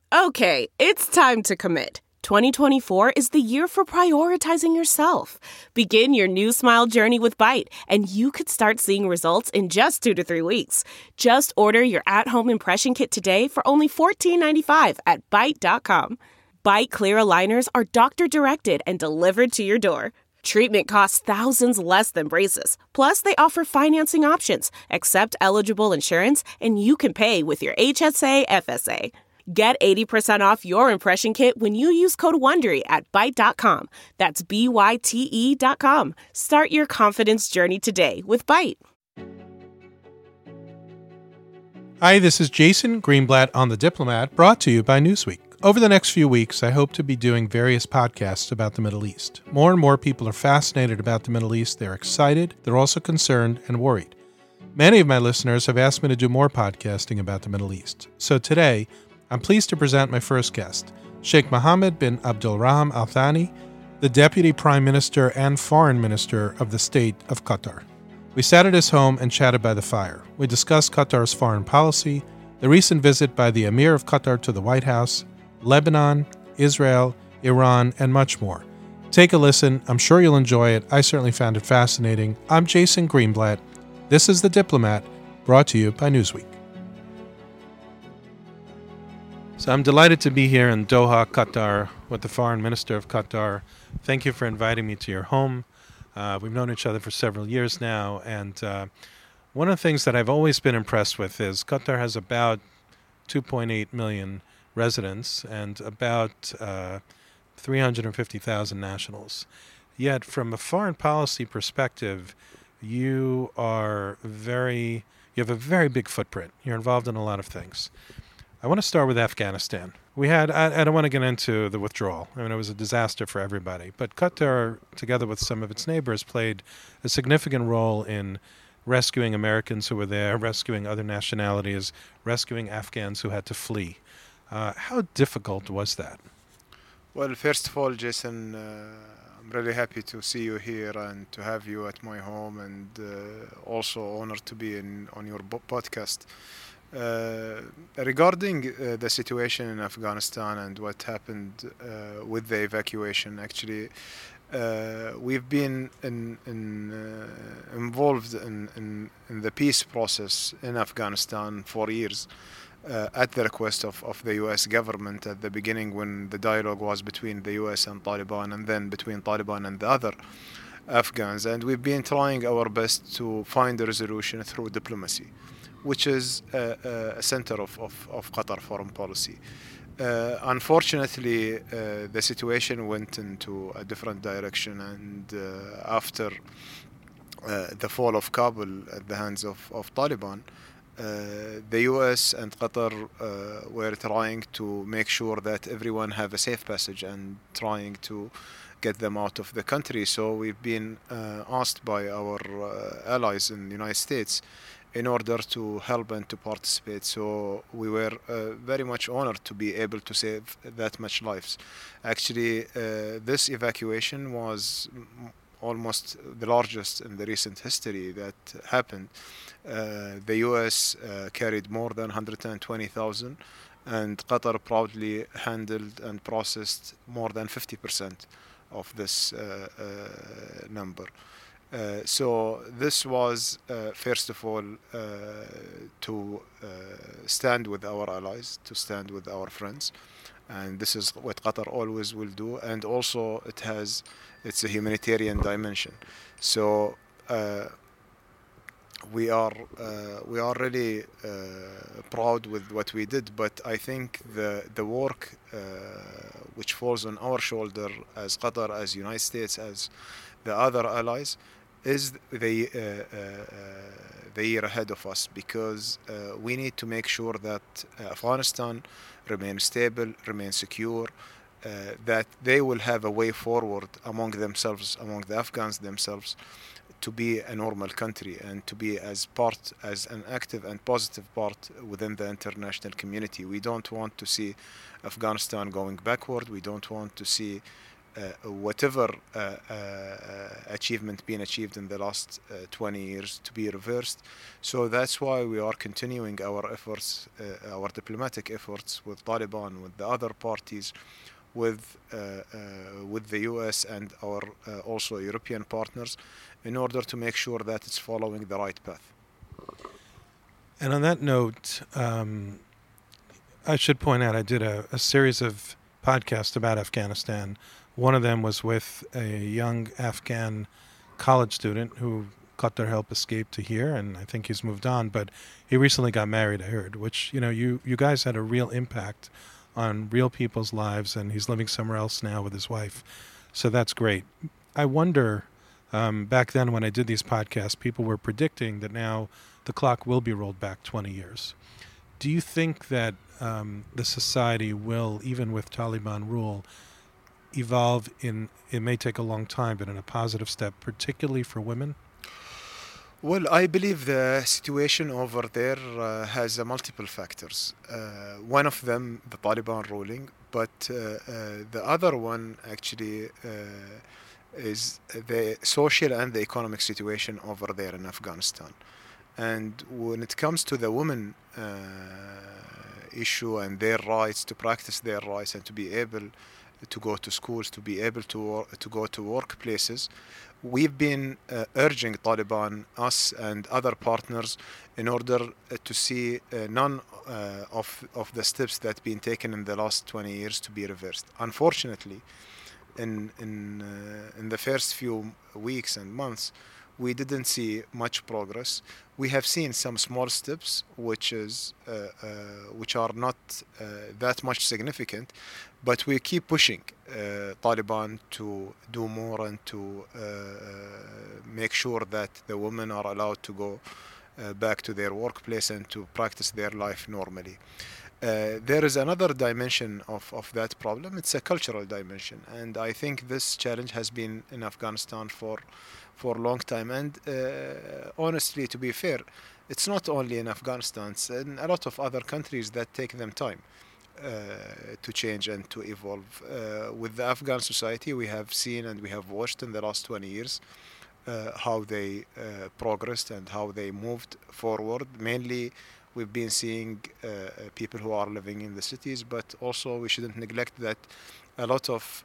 Okay, it's time to commit. 2024 is the year for prioritizing yourself. Begin your new smile journey with Byte, and you could start seeing results in just 2 to 3 weeks. Just order your at-home impression kit today for only $14.95 at Byte.com. Byte Clear aligners are doctor-directed and delivered to your door. Treatment costs thousands less than braces. Plus, they offer financing options, accept eligible insurance, and you can pay with your HSA FSA. Get 80% off your impression kit when you use code WONDERY at Byte.com. That's BYTE.com. Start your confidence journey today with Byte. Hi, this is Jason Greenblatt on The Diplomat, brought to you by Newsweek. Over the next few weeks, I hope to be doing various podcasts about the Middle East. More and more people are fascinated about the Middle East. They're excited. They're also concerned and worried. Many of my listeners have asked me to do more podcasting about the Middle East. So today, I'm pleased to present my first guest, Sheikh Mohammed bin Abdulrahman Al Thani, the Deputy Prime Minister and Foreign Minister of the State of Qatar. We sat at his home and chatted by the fire. We discussed Qatar's foreign policy, the recent visit by the Emir of Qatar to the White House, Lebanon, Israel, Iran, and much more. Take a listen. I'm sure you'll enjoy it. I certainly found it fascinating. I'm Jason Greenblatt. This is The Diplomat, brought to you by Newsweek. So I'm delighted to be here in Doha, Qatar, with the Foreign Minister of Qatar. Thank you for inviting me to your home. We've known each other for several years now, and one of the things that I've always been impressed with is Qatar has about 2.8 million residents and about 350,000 nationals. Yet, from a foreign policy perspective, you have a very big footprint. You're involved in a lot of things. I want to start with Afghanistan. I don't want to get into the withdrawal. I mean, it was a disaster for everybody. But Qatar, together with some of its neighbors, played a significant role in rescuing Americans who were there, rescuing other nationalities, rescuing Afghans who had to flee. How difficult was that? Well, first of all, Jason, I'm really happy to see you here and to have you at my home, and also honored to be on your podcast. Regarding the situation in Afghanistan and what happened with the evacuation, actually, we've been involved in the peace process in Afghanistan for years. At the request of the U.S. government at the beginning, when the dialogue was between the U.S. and Taliban, and then between Taliban and the other Afghans. And we've been trying our best to find a resolution through diplomacy, which is a center of Qatar foreign policy. Unfortunately, the situation went into a different direction, and after the fall of Kabul at the hands of Taliban, the US and Qatar were trying to make sure that everyone have a safe passage and trying to get them out of the country. So we've been asked by our allies in the United States in order to help and to participate. So we were very much honored to be able to save that much lives. Actually, this evacuation was almost the largest in the recent history that happened. The US carried more than 120,000, and Qatar proudly handled and processed more than 50% of this number. So this was, first of all, to stand with our allies, to stand with our friends. And this is what Qatar always will do. And also it's a humanitarian dimension. So we are really proud with what we did. But I think the work which falls on our shoulder as Qatar, as United States, as the other allies, is the year ahead of us, because we need to make sure that Afghanistan remains stable, remains secure, that they will have a way forward among themselves, among the Afghans themselves, to be a normal country and to be as an active and positive part within the international community. We don't want to see Afghanistan going backward. We don't want to see whatever achievement been achieved in the last 20 years to be reversed. So that's why we are continuing our efforts, our diplomatic efforts with Taliban, with the other parties, with the US and our also European partners, in order to make sure that it's following the right path. And on that note, I should point out I did a series of podcasts about Afghanistan. One of them was with a young Afghan college student who Qatar helped escape to here, and I think he's moved on, but he recently got married, I heard, which, you guys had a real impact on real people's lives, and he's living somewhere else now with his wife. So that's great. I wonder, back then when I did these podcasts, people were predicting that now the clock will be rolled back 20 years. Do you think that the society will, even with Taliban rule, evolve it may take a long time, but in a positive step, particularly for women? Well, I believe the situation over there has multiple factors. One of them, the Taliban ruling, but the other one actually is the social and the economic situation over there in Afghanistan. And when it comes to the women issue and their rights, to practice their rights and to be able to go to schools, to be able to go to workplaces, we've been urging Taliban, us and other partners, in order to see none of the steps that have been taken in the last 20 years to be reversed. Unfortunately, in the first few weeks and months, we didn't see much progress. We have seen some small steps, which are not that much significant, but we keep pushing Taliban to do more and to make sure that the women are allowed to go back to their workplace and to practice their life normally. There is another dimension of that problem. It's a cultural dimension, and I think this challenge has been in Afghanistan for a long time. And honestly, to be fair, it's not only in Afghanistan, it's in a lot of other countries that take them time to change and to evolve. With the Afghan society, we have seen and we have watched in the last 20 years how they progressed and how they moved forward. Mainly, we've been seeing people who are living in the cities, but also we shouldn't neglect that a lot of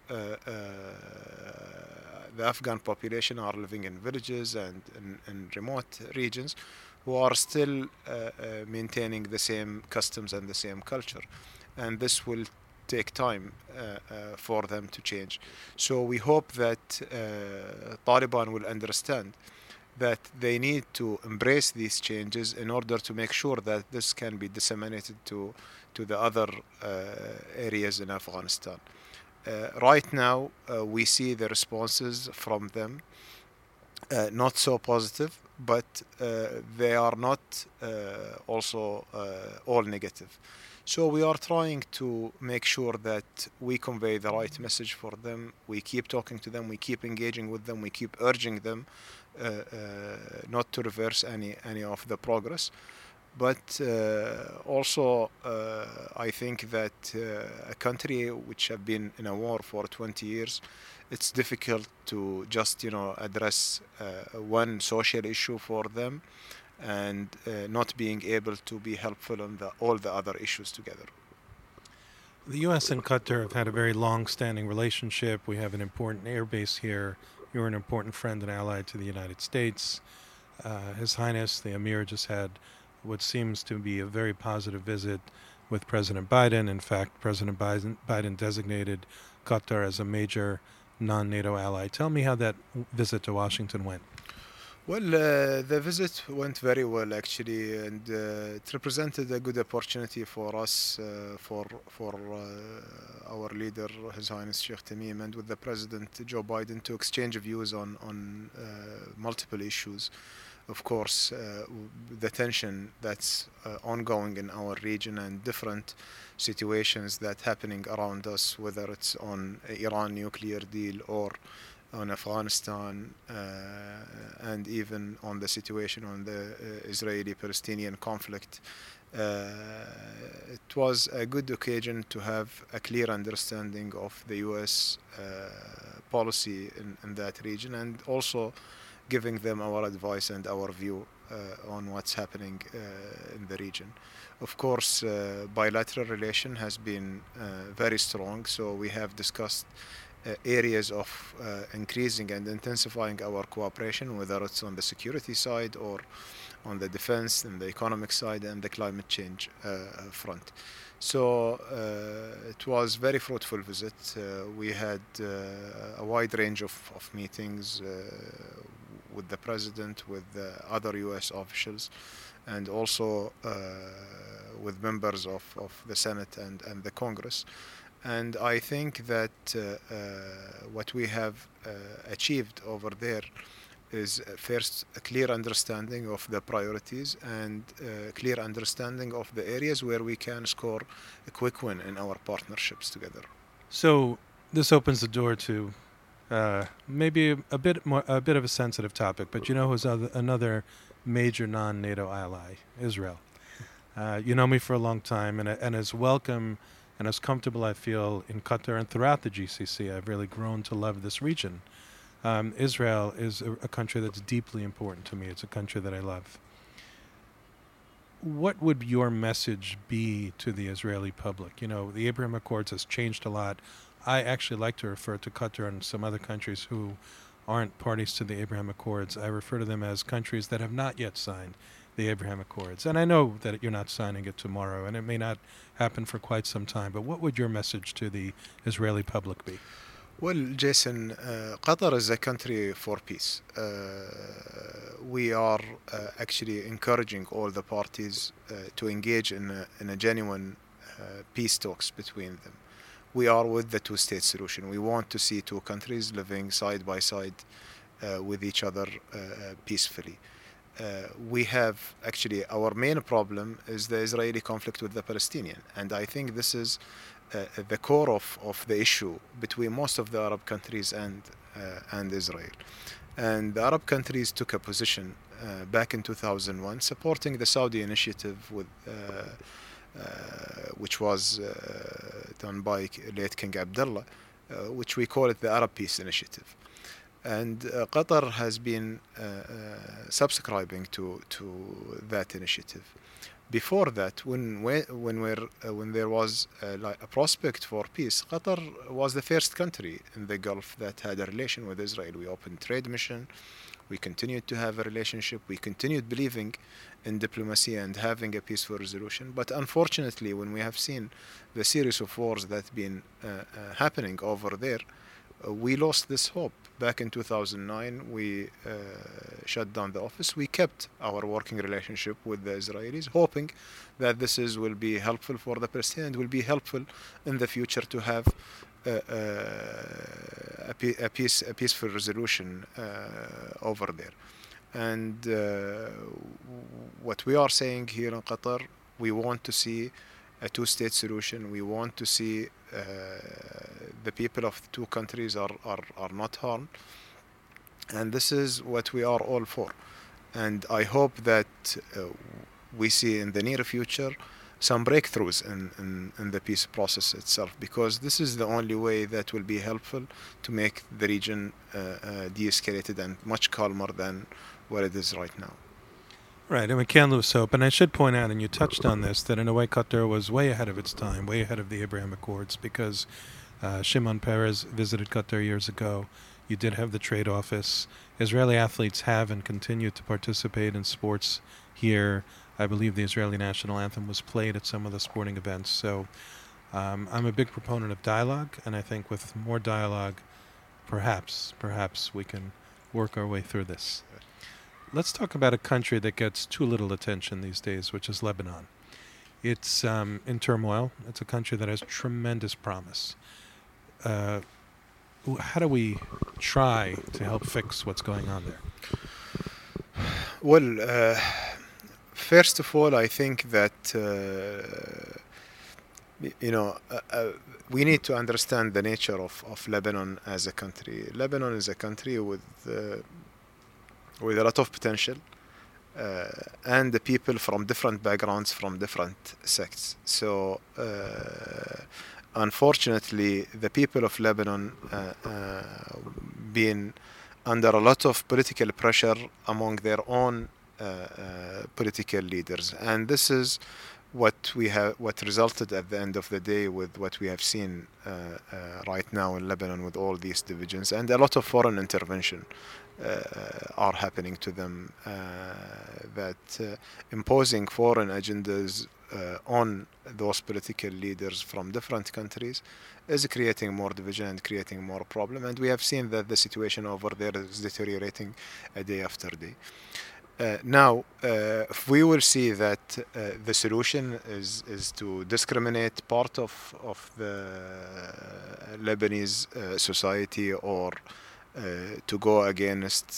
the Afghan population are living in villages and in remote regions, who are still maintaining the same customs and the same culture. And this will take time for them to change. So we hope that Taliban will understand that they need to embrace these changes in order to make sure that this can be disseminated to the other areas in Afghanistan. Right now, we see the responses from them not so positive, but they are not also all negative. So we are trying to make sure that we convey the right message for them. We keep talking to them, we keep engaging with them, we keep urging them not to reverse any of the progress. But also, I think that a country which have been in a war for 20 years, it's difficult to just address one social issue for them and not being able to be helpful on all the other issues together. The U.S. and Qatar have had a very long-standing relationship. We have an important air base here. You're an important friend and ally to the United States. His Highness, the Emir, just had what seems to be a very positive visit with President Biden. In fact, President Biden designated Qatar as a major non-NATO ally. Tell me how that visit to Washington went. Well, the visit went very well, actually, and it represented a good opportunity for us, for our leader, His Highness Sheikh Tamim, and with the President Joe Biden, to exchange views on multiple issues. Of course, the tension that's ongoing in our region and different situations that happening around us, whether it's on Iran nuclear deal or on Afghanistan, and even on the situation on the Israeli-Palestinian conflict. It was a good occasion to have a clear understanding of the U.S. Policy in that region, and also giving them our advice and our view on what's happening in the region. Of course, bilateral relation has been very strong, so we have discussed areas of increasing and intensifying our cooperation, whether it's on the security side or on the defense and the economic side and the climate change front. So it was very fruitful visit. We had a wide range of meetings with the president, with other U.S. officials, and also with members of the Senate and the Congress. And I think that what we have achieved over there is first a clear understanding of the priorities and a clear understanding of the areas where we can score a quick win in our partnerships together. So this opens the door to maybe a bit of a sensitive topic, but you know who's another major non-NATO ally? Israel. You know me for a long time, and as welcome and as comfortable I feel in Qatar and throughout the GCC, I've really grown to love this region. Israel is a country that's deeply important to me. It's a country that I love. What would your message be to the Israeli public? You know, the Abraham Accords has changed a lot. I actually like to refer to Qatar and some other countries who aren't parties to the Abraham Accords. I refer to them as countries that have not yet signed the Abraham Accords. And I know that you're not signing it tomorrow, and it may not happen for quite some time, but what would your message to the Israeli public be? Well, Jason, Qatar is a country for peace. We are actually encouraging all the parties to engage in a genuine peace talks between them. We are with the two-state solution. We want to see two countries living side by side with each other peacefully. We have actually, our main problem is the Israeli conflict with the Palestinian, and I think this is the core of the issue between most of the Arab countries and Israel. And the Arab countries took a position back in 2001 supporting the Saudi initiative with which was done by late King Abdullah, which we call it the Arab Peace Initiative. And Qatar has been subscribing to that initiative. Before that, when there was a prospect for peace, Qatar was the first country in the Gulf that had a relation with Israel. We opened trade mission. We continued to have a relationship. We continued believing in diplomacy and having a peaceful resolution. But unfortunately, when we have seen the series of wars that have been happening over there, we lost this hope. Back in 2009, we shut down the office. We kept our working relationship with the Israelis, hoping that will be helpful for the Palestinians and will be helpful in the future to have a peaceful resolution over there. And what we are saying here in Qatar, we want to see a two-state solution. We want to see the people of the two countries are not harmed. And this is what we are all for. And I hope that we see in the near future some breakthroughs in the peace process itself, because this is the only way that will be helpful to make the region de-escalated and much calmer than what it is right now. Right, and we can't lose hope. And I should point out, and you touched on this, that in a way Qatar was way ahead of its time, way ahead of the Abraham Accords, because Shimon Peres visited Qatar years ago. You did have the trade office. Israeli athletes have and continue to participate in sports here. I believe the Israeli national anthem was played at some of the sporting events. So I'm a big proponent of dialogue, and I think with more dialogue, perhaps we can work our way through this. Let's talk about a country that gets too little attention these days, which is Lebanon. It's in turmoil. It's a country that has tremendous promise. How do we try to help fix what's going on there? Well, first of all, I think that we need to understand the nature of Lebanon as a country. Lebanon is a country with a lot of potential, and the people from different backgrounds, from different sects. So unfortunately, the people of Lebanon been under a lot of political pressure among their own political leaders, and this is what resulted at the end of the day with what we have seen right now in Lebanon, with all these divisions and a lot of foreign intervention are happening to them, that imposing foreign agendas on those political leaders from different countries is creating more division and creating more problem. And we have seen that the situation over there is deteriorating day after day. Now, if we will see that the solution is to discriminate part of the Lebanese society, or to go against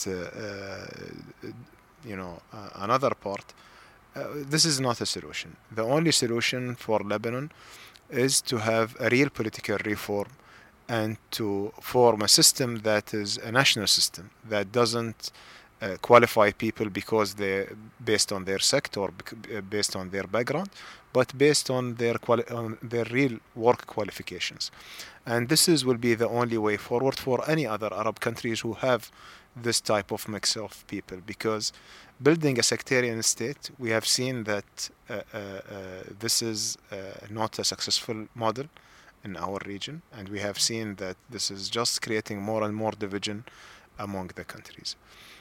another part, this is not a solution. The only solution for Lebanon is to have a real political reform and to form a system that is a national system that doesn't qualify people because they're based on their sect or based on their background, but based on their real work qualifications. And this will be the only way forward for any other Arab countries who have this type of mix of people, because building a sectarian state, we have seen that this is not a successful model in our region, and we have seen that this is just creating more and more division among the countries.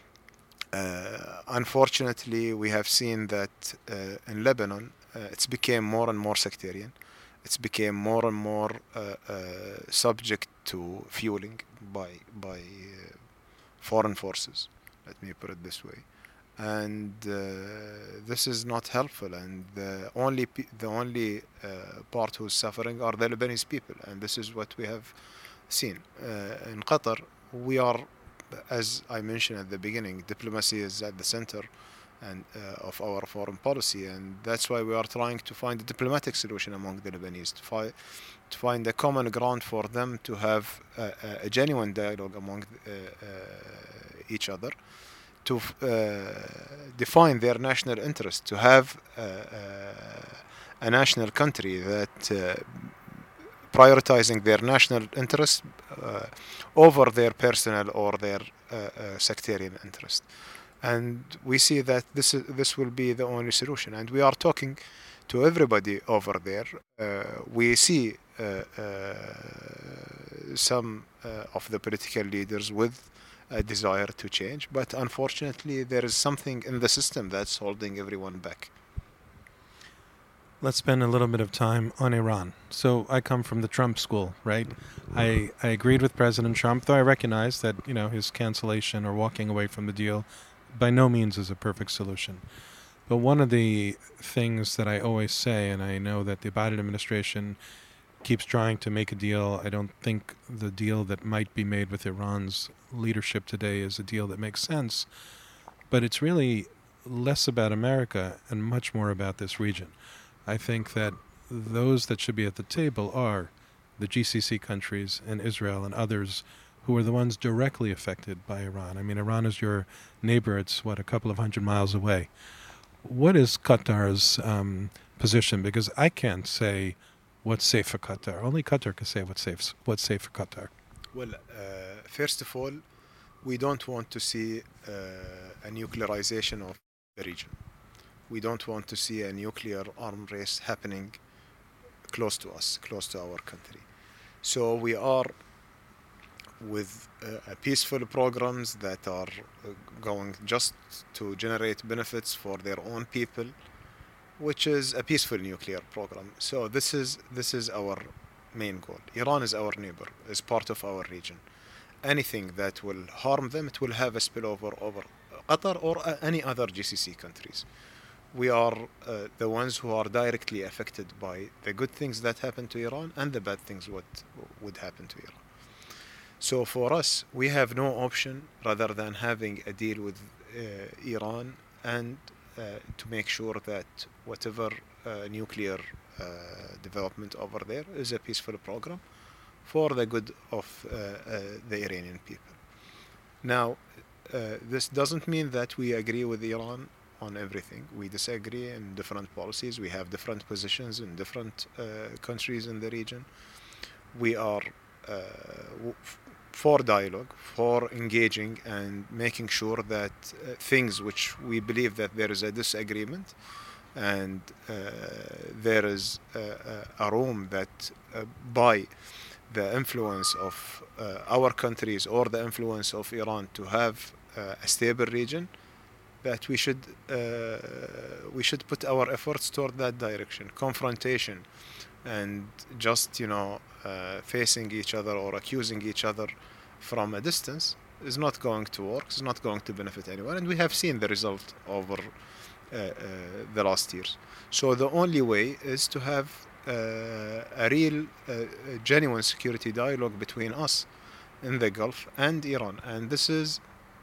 Unfortunately, we have seen that in Lebanon, it's became more and more sectarian. It's became more and more subject to fueling by foreign forces. Let me put it this way, and this is not helpful. And the only part who's suffering are the Lebanese people, and this is what we have seen in Qatar. We are, as I mentioned at the beginning, diplomacy is at the center and of our foreign policy, and that's why we are trying to find a diplomatic solution among the Lebanese, to find a common ground for them to have a genuine dialogue among each other, to define their national interest, to have a national country that prioritizing their national interest over their personal or their sectarian interest. And we see that this will be the only solution. And we are talking to everybody over there. We see some of the political leaders with a desire to change, but unfortunately there is something in the system that's holding everyone back. Let's spend a little bit of time on Iran. So I come from the Trump school, right? I agreed with President Trump, though I recognize that, his cancellation or walking away from the deal by no means is a perfect solution. But one of the things that I always say, and I know that the Biden administration keeps trying to make a deal, I don't think the deal that might be made with Iran's leadership today is a deal that makes sense, but it's really less about America and much more about this region. I think that those that should be at the table are the GCC countries and Israel and others who are the ones directly affected by Iran. I mean, Iran is your neighbor. It's, a couple of 100 miles away. What is Qatar's position? Because I can't say what's safe for Qatar. Only Qatar can say what's safe for Qatar. Well, first of all, we don't want to see a nuclearization of the region. We don't want to see a nuclear arm race happening close to us, close to our country. So we are with peaceful programs that are going just to generate benefits for their own people, which is a peaceful nuclear program. So this is our main goal. Iran is our neighbor, is part of our region. Anything that will harm them, it will have a spillover over Qatar or any other GCC countries. We are the ones who are directly affected by the good things that happen to Iran and the bad things what would happen to Iran. So for us, we have no option rather than having a deal with Iran and to make sure that whatever nuclear development over there is a peaceful program for the good of the Iranian people. Now, this doesn't mean that we agree with Iran on everything. We disagree in different policies. We have different positions in different countries in the region. We are for dialogue, for engaging and making sure that things which we believe that there is a disagreement and there is a room that by the influence of our countries or the influence of Iran to have a stable region, that we should put our efforts toward that direction. Confrontation and just facing each other or accusing each other from a distance is not going to work. It's not going to benefit anyone, and we have seen the result over the last years. So the only way is to have a real, genuine security dialogue between us in the Gulf and Iran, and this is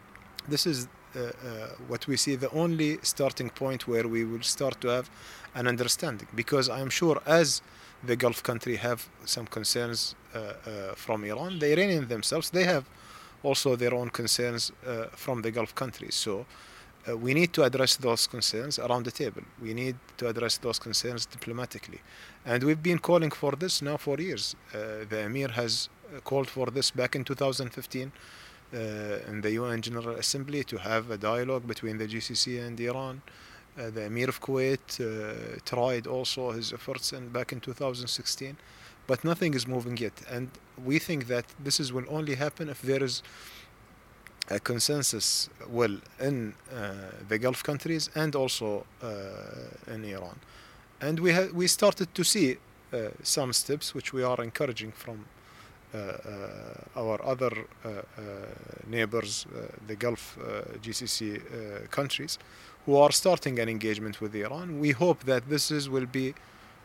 what we see the only starting point where we will start to have an understanding. Because I am sure as the Gulf country have some concerns from Iran, the Iranians themselves, they have also their own concerns from the Gulf countries. So we need to address those concerns around the table. We need to address those concerns diplomatically. And we've been calling for this now for years. The Emir has called for this back in 2015 in the UN General Assembly to have a dialogue between the GCC and Iran. The Emir of Kuwait tried also his efforts back in 2016, but nothing is moving yet. And we think that this will only happen if there is a consensus in the Gulf countries and also in Iran. And we started to see some steps which we are encouraging from our other neighbors, the Gulf GCC countries, who are starting an engagement with Iran. We hope that this will be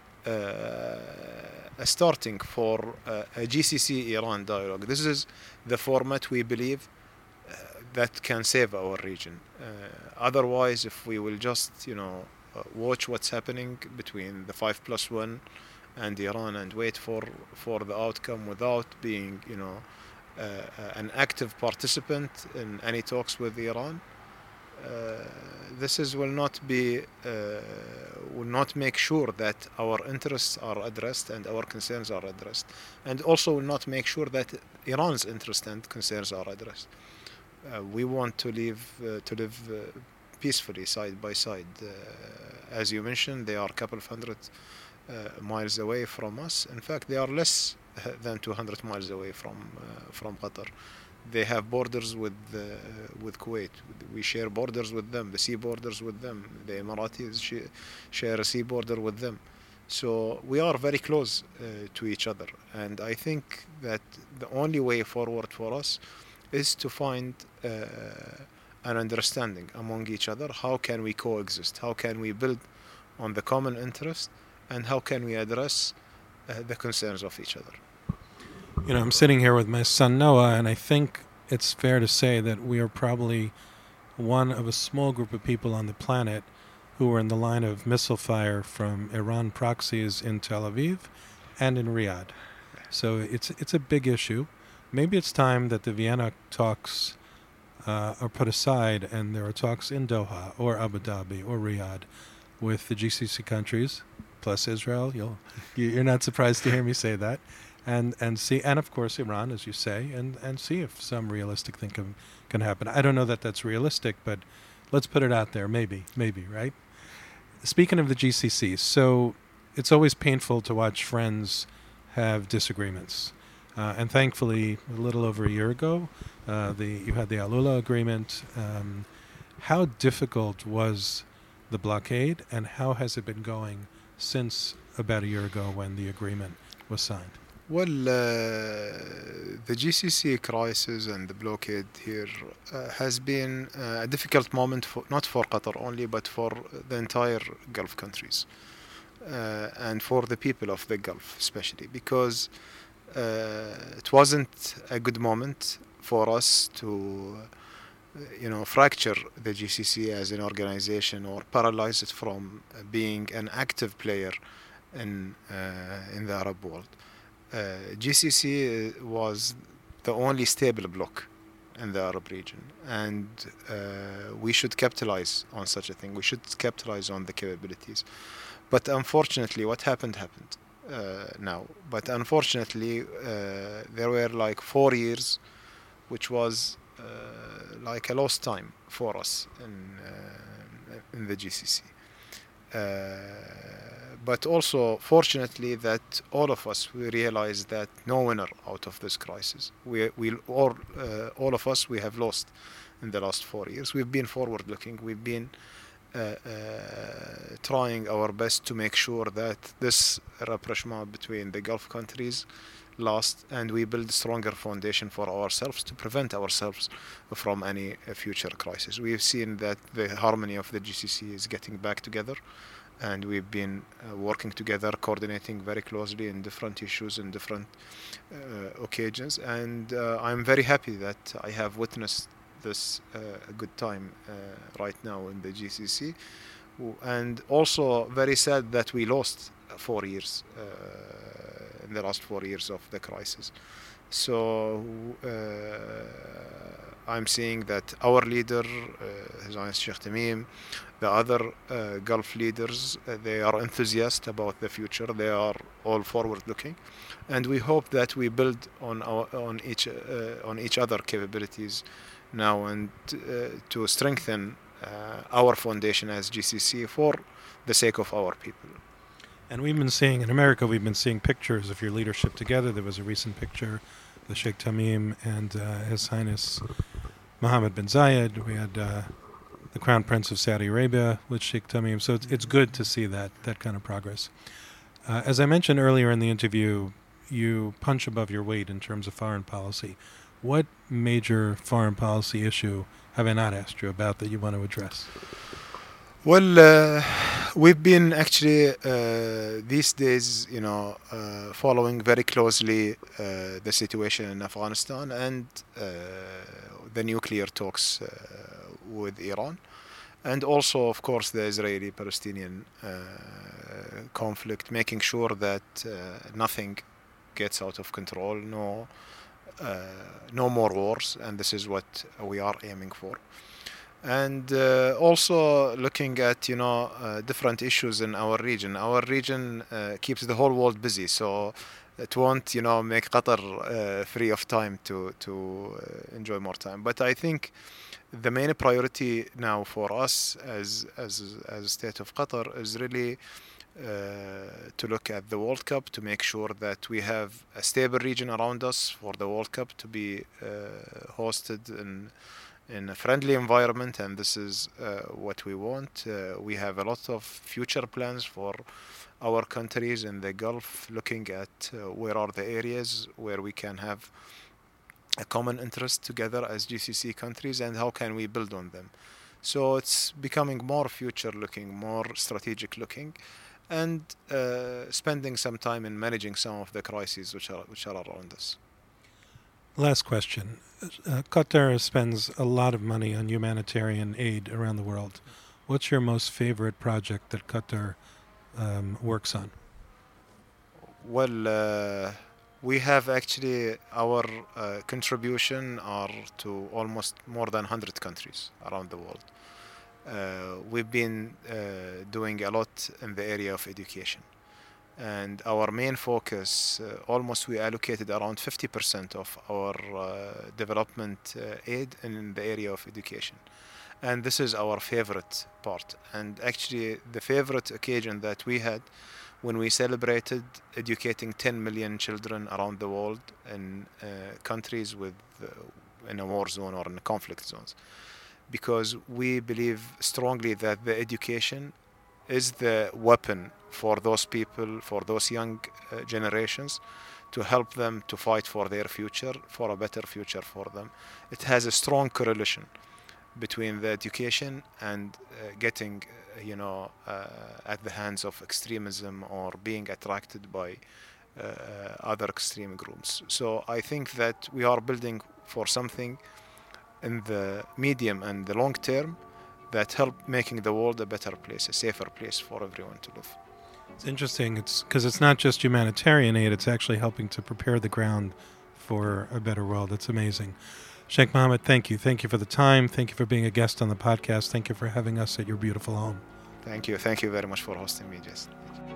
a starting for a GCC-Iran dialogue. This is the format we believe that can save our region. Otherwise, if we will just, watch what's happening between the 5+1 and Iran and wait for the outcome without being, an active participant in any talks with Iran, will not make sure that our interests are addressed and our concerns are addressed, and also will not make sure that Iran's interests and concerns are addressed. We want to live peacefully side by side. As you mentioned, they are a couple of hundred miles away from us. In fact, they are less than 200 miles away from Qatar. They have borders with Kuwait. We share borders with them, the sea borders with them. The Emiratis share a sea border with them. So we are very close to each other. And I think that the only way forward for us is to find an understanding among each other. How can we coexist? How can we build on the common interest? And how can we address the concerns of each other? I'm sitting here with my son Noah, and I think it's fair to say that we are probably one of a small group of people on the planet who are in the line of missile fire from Iran proxies in Tel Aviv and in Riyadh. So it's a big issue. Maybe it's time that the Vienna talks are put aside and there are talks in Doha or Abu Dhabi or Riyadh with the GCC countries, plus Israel. You're not surprised to hear me say that. And see, and of course Iran, as you say, and see if some realistic thing can happen. I don't know that that's realistic, but let's put it out there. Maybe, right? Speaking of the GCC, so it's always painful to watch friends have disagreements. And thankfully, a little over a year ago, you had the Alula agreement. How difficult was the blockade, and how has it been going since about a year ago when the agreement was signed? Well, the GCC crisis and the blockade here has been a difficult moment, not for Qatar only, but for the entire Gulf countries and for the people of the Gulf especially, because it wasn't a good moment for us to fracture the GCC as an organization or paralyze it from being an active player in the Arab world. GCC was the only stable bloc in the Arab region, and we should capitalize on such a thing. We should capitalize on the capabilities. But unfortunately, what happened now. But unfortunately, there were like 4 years, which was like a lost time for us in the GCC. But also, fortunately, that all of us, we realized that no winner out of this crisis. All of us, we have lost in the last 4 years. We've been forward-looking. We've been trying our best to make sure that this rapprochement between the Gulf countries lasts, and we build a stronger foundation for ourselves to prevent ourselves from any future crisis. We've seen that the harmony of the GCC is getting back together, and we've been working together, coordinating very closely in different issues and different occasions. And I'm very happy that I have witnessed this good time right now in the GCC. And also very sad that we lost 4 years in the last 4 years of the crisis. So I'm seeing that our leader, His Highness Sheikh Tamim, the other Gulf leaders, they are enthusiastic about the future. They are all forward-looking, and we hope that we build on each other capabilities now, and to strengthen our foundation as GCC for the sake of our people. And we've been seeing, in America, we've been seeing pictures of your leadership together. There was a recent picture, the Sheikh Tamim and His Highness Mohammed bin Zayed. We had the Crown Prince of Saudi Arabia with Sheikh Tamim. So it's good to see that kind of progress. As I mentioned earlier in the interview, you punch above your weight in terms of foreign policy. What major foreign policy issue have I not asked you about that you want to address? Well, we've been actually these days, following very closely the situation in Afghanistan and the nuclear talks with Iran, and also, of course, the Israeli-Palestinian conflict, making sure that nothing gets out of control, no more wars, and this is what we are aiming for. And also looking at different issues in our region. Our region keeps the whole world busy, so it won't make Qatar free of time to enjoy more time. But I think the main priority now for us as a state of Qatar is really to look at the World Cup, to make sure that we have a stable region around us for the World Cup to be hosted in a friendly environment, and this is what we want. We have a lot of future plans for our countries in the Gulf, looking at where are the areas where we can have a common interest together as GCC countries, and how can we build on them. So it's becoming more future looking, more strategic looking, and spending some time in managing some of the crises which are around us. Last question. Qatar spends a lot of money on humanitarian aid around the world. What's your most favorite project that Qatar works on? Well, we have actually our contribution are to almost more than 100 countries around the world. We've been doing a lot in the area of education. And our main focus, almost we allocated around 50% of our development aid in the area of education. And this is our favorite part. And actually the favorite occasion that we had when we celebrated educating 10 million children around the world in countries in a war zone or in conflict zones. Because we believe strongly that the education is the weapon for those people, for those young generations, to help them to fight for their future, for a better future for them. It has a strong correlation between the education and getting, at the hands of extremism or being attracted by other extreme groups. So I think that we are building for something in the medium and the long term that help making the world a better place, a safer place for everyone to live. It's interesting. It's because it's not just humanitarian aid, it's actually helping to prepare the ground for a better world. It's amazing. Sheikh Mohammed, thank you. Thank you for the time. Thank you for being a guest on the podcast. Thank you for having us at your beautiful home. Thank you. Thank you very much for hosting me, Jason.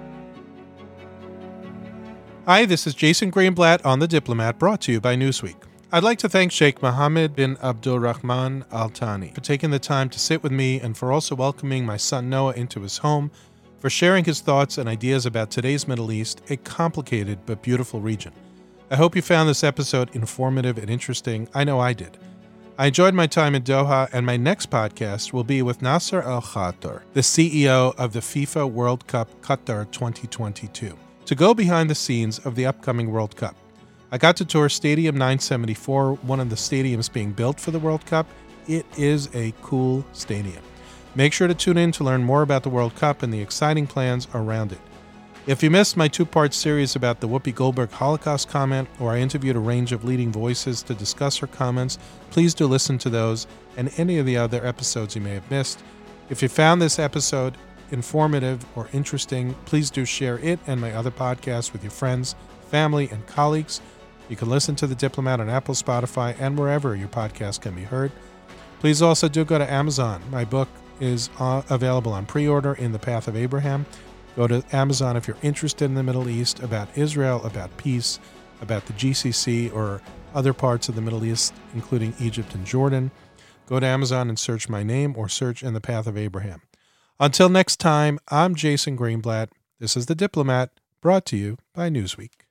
Hi, this is Jason Greenblatt on The Diplomat, brought to you by Newsweek. I'd like to thank Sheikh Mohammed bin Abdulrahman Al Thani for taking the time to sit with me and for also welcoming my son Noah into his home, for sharing his thoughts and ideas about today's Middle East, a complicated but beautiful region. I hope you found this episode informative and interesting. I know I did. I enjoyed my time in Doha, and my next podcast will be with Nasser Al Khater, the CEO of the FIFA World Cup Qatar 2022, to go behind the scenes of the upcoming World Cup. I got to tour Stadium 974, one of the stadiums being built for the World Cup. It is a cool stadium. Make sure to tune in to learn more about the World Cup and the exciting plans around it. If you missed my two-part series about the Whoopi Goldberg Holocaust comment, or I interviewed a range of leading voices to discuss her comments, please do listen to those and any of the other episodes you may have missed. If you found this episode informative or interesting, please do share it and my other podcasts with your friends, family, and colleagues. You can listen to The Diplomat on Apple, Spotify, and wherever your podcast can be heard. Please also do go to Amazon. My book is available on pre-order, In the Path of Abraham. Go to Amazon if you're interested in the Middle East, about Israel, about peace, about the GCC or other parts of the Middle East, including Egypt and Jordan. Go to Amazon and search my name or search In the Path of Abraham. Until next time, I'm Jason Greenblatt. This is The Diplomat, brought to you by Newsweek.